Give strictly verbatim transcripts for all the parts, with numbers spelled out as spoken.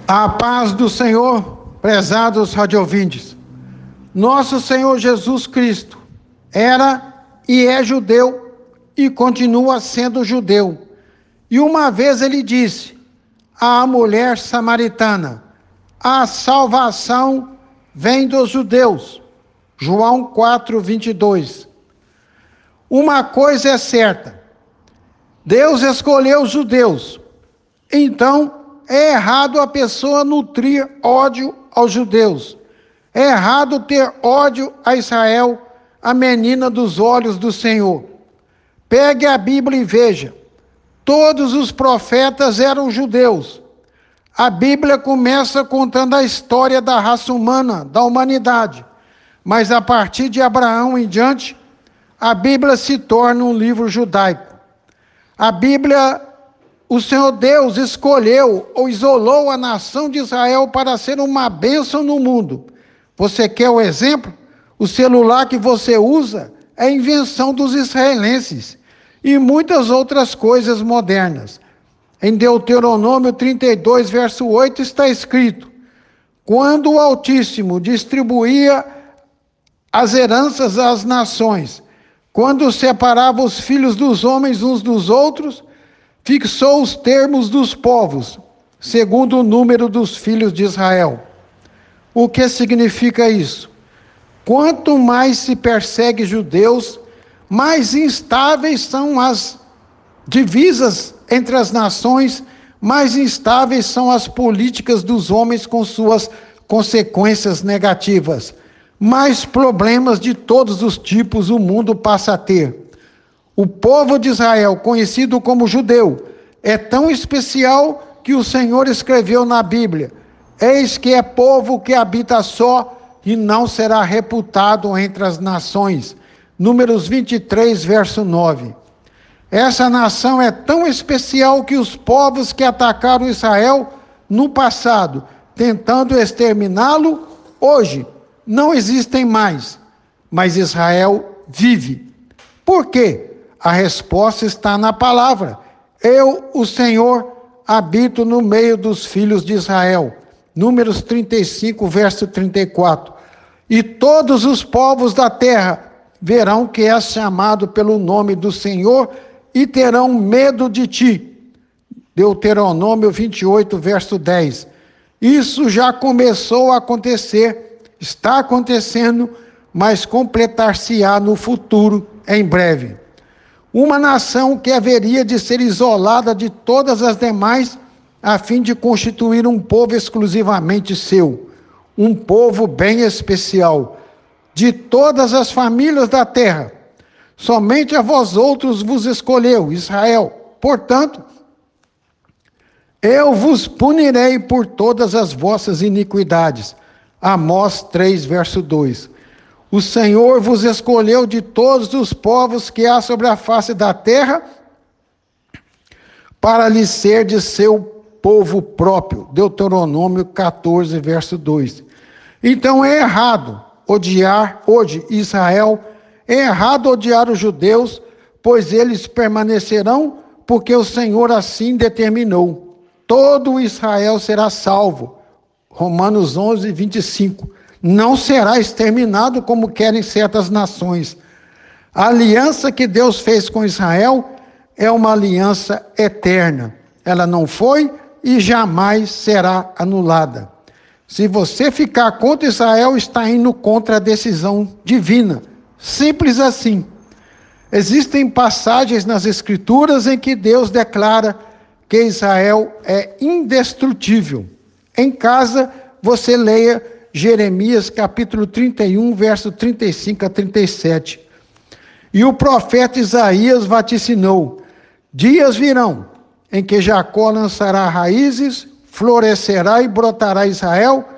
A paz do Senhor, prezados radiovintes. Nosso Senhor Jesus Cristo era e é judeu e continua sendo judeu. E uma vez ele disse à mulher samaritana: a salvação vem dos judeus. João quatro, vinte e dois. Uma coisa é certa: Deus escolheu os judeus. Então, é errado a pessoa nutrir ódio aos judeus. É errado ter ódio a Israel, a menina dos olhos do Senhor. Pegue a Bíblia e veja. Todos os profetas eram judeus. A Bíblia começa contando a história da raça humana, da humanidade. Mas a partir de Abraão em diante, a Bíblia se torna um livro judaico. A Bíblia, o Senhor Deus escolheu ou isolou a nação de Israel para ser uma bênção no mundo. Você quer o exemplo? O celular que você usa é invenção dos israelenses e muitas outras coisas modernas. Em Deuteronômio trinta e dois, verso oito, está escrito: quando o Altíssimo distribuía as heranças às nações, quando separava os filhos dos homens uns dos outros, fixou os termos dos povos, segundo o número dos filhos de Israel. O que significa isso? Quanto mais se persegue judeus, mais instáveis são as divisas entre as nações, mais instáveis são as políticas dos homens com suas consequências negativas. Mais problemas de todos os tipos o mundo passa a ter. O povo de Israel, conhecido como judeu, é tão especial que o Senhor escreveu na Bíblia: eis que é povo que habita só e não será reputado entre as nações. Números vinte e três, verso nove. Essa nação é tão especial que os povos que atacaram Israel no passado, tentando exterminá-lo, hoje não existem mais. Mas Israel vive. Por quê? A resposta está na palavra. Eu, o Senhor, habito no meio dos filhos de Israel. Números trinta e cinco, verso trinta e quatro. E todos os povos da terra verão que és chamado pelo nome do Senhor e terão medo de ti. Deuteronômio vinte e oito, verso dez. Isso já começou a acontecer, está acontecendo, mas completar-se-á no futuro, em breve. Uma nação que haveria de ser isolada de todas as demais, a fim de constituir um povo exclusivamente seu, um povo bem especial, de todas as famílias da terra. Somente a vós outros vos escolheu, Israel. Portanto, eu vos punirei por todas as vossas iniquidades. Amós três, verso dois. O Senhor vos escolheu de todos os povos que há sobre a face da terra, para lhe ser de seu povo próprio. Deuteronômio quatorze, verso dois. Então é errado odiar hoje Israel, é errado odiar os judeus, pois eles permanecerão, porque o Senhor assim determinou. Todo Israel será salvo. Romanos onze, vinte e cinco. Não será exterminado como querem certas nações. A aliança que Deus fez com Israel é uma aliança eterna. Ela não foi e jamais será anulada. Se você ficar contra Israel, está indo contra a decisão divina. Simples assim. Existem passagens nas Escrituras em que Deus declara que Israel é indestrutível. Em casa, você leia Jeremias capítulo trinta e um, verso trinta e cinco a trinta e sete. E o profeta Isaías vaticinou: dias virão em que Jacó lançará raízes, florescerá e brotará Israel,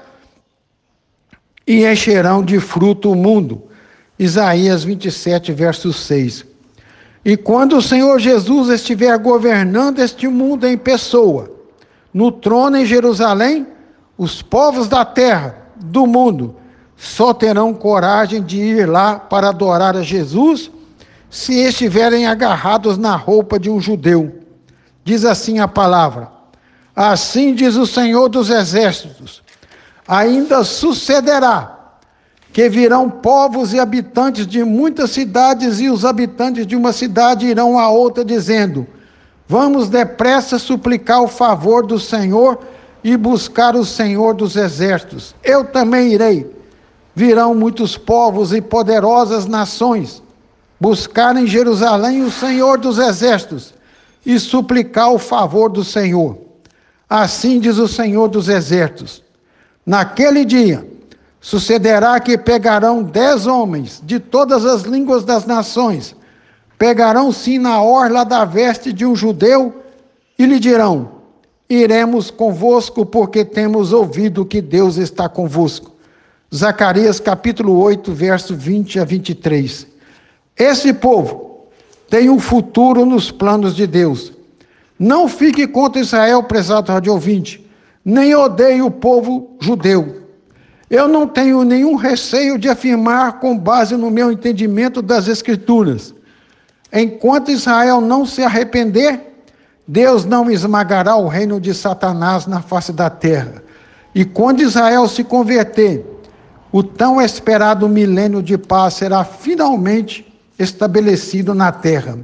e encherão de fruto o mundo. Isaías vinte e sete, verso seis. E quando o Senhor Jesus estiver governando este mundo em pessoa, no trono em Jerusalém, os povos da terra, do mundo, só terão coragem de ir lá para adorar a Jesus, se estiverem agarrados na roupa de um judeu. Diz assim a palavra: Assim diz o Senhor dos Exércitos: ainda sucederá que virão povos e habitantes de muitas cidades, e os habitantes de uma cidade irão a outra, dizendo: vamos depressa suplicar o favor do Senhor e buscar o Senhor dos Exércitos. Eu também irei. Virão muitos povos e poderosas nações buscar em Jerusalém o Senhor dos Exércitos e suplicar o favor do Senhor. Assim diz o Senhor dos Exércitos: naquele dia sucederá que pegarão dez homens de todas as línguas das nações, pegarão-se na orla da veste de um judeu e lhe dirão: iremos convosco, porque temos ouvido que Deus está convosco. Zacarias capítulo oito, verso vinte a vinte e três. Esse povo tem um futuro nos planos de Deus. Não fique contra Israel, prezado rádio ouvinte, nem odeie o povo judeu. Eu não tenho nenhum receio de afirmar, com base no meu entendimento das Escrituras: enquanto Israel não se arrepender, Deus não esmagará o reino de Satanás na face da terra. E quando Israel se converter, o tão esperado milênio de paz será finalmente estabelecido na terra.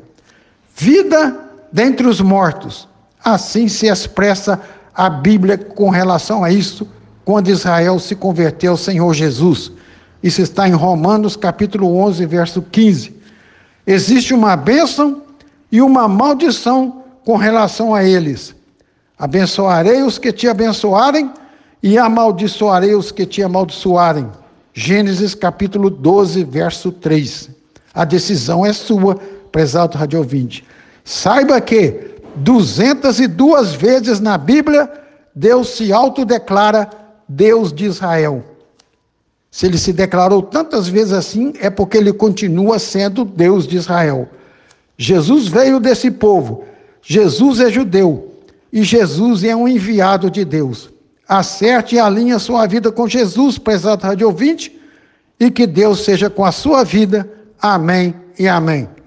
Vida dentre os mortos. Assim se expressa a Bíblia com relação a isso, quando Israel se converteu ao Senhor Jesus. Isso está em Romanos capítulo onze, verso quinze. Existe uma bênção e uma maldição com relação a eles. Abençoarei os que te abençoarem e amaldiçoarei os que te amaldiçoarem. Gênesis capítulo doze, verso três. A decisão é sua, prezado rádio ouvinte. Saiba que duzentas e duas vezes na Bíblia, Deus se autodeclara Deus de Israel. Se ele se declarou tantas vezes assim, é porque ele continua sendo Deus de Israel. Jesus veio desse povo. Jesus é judeu. E Jesus é um enviado de Deus. Acerte e alinhe a sua vida com Jesus, prezado rádio ouvinte, e que Deus seja com a sua vida. Amém e amém.